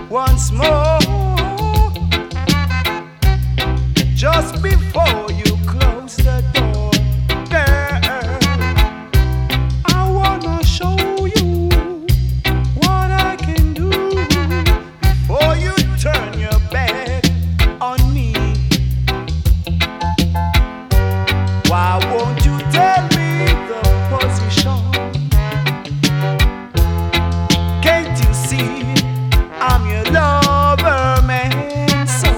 once more. Just before you close the door, girl, I wanna show you what I can do before you turn your back on me. Why won't you tell me the position? Can't you see I'm your lover, man? So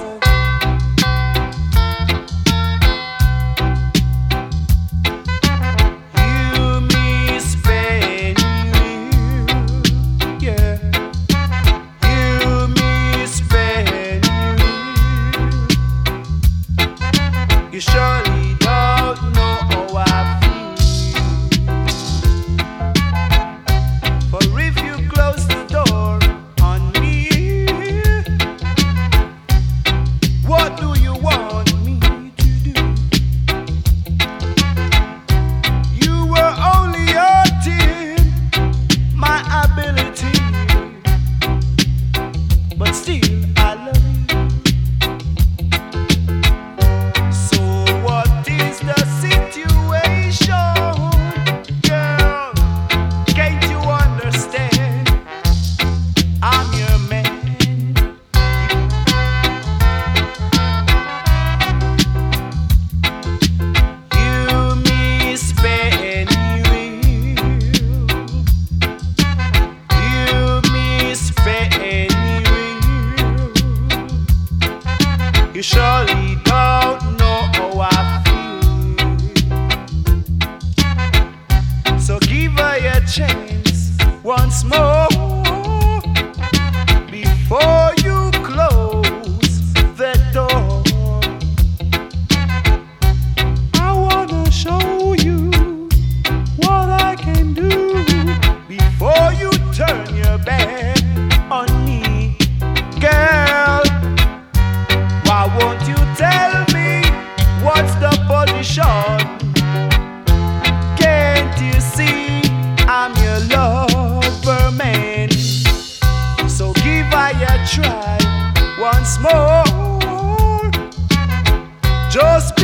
you, me, spend you, yeah. You, me, spend you. You surely don't know how I feel. For if you close the door on me, what do you want me to do? You were only hurting my ability, but still I love you. So what is the situation, girl? Can't you understand? I'm your man. You, me, spend you. You, me, spend you. You surely don't know how I feel. So give her a chance once more before you close the door. I wanna show you what I can do before you turn your back on me, girl. Why won't you tell me what's the position? Can't you see I'm your lover, man? So give I a try once more. Just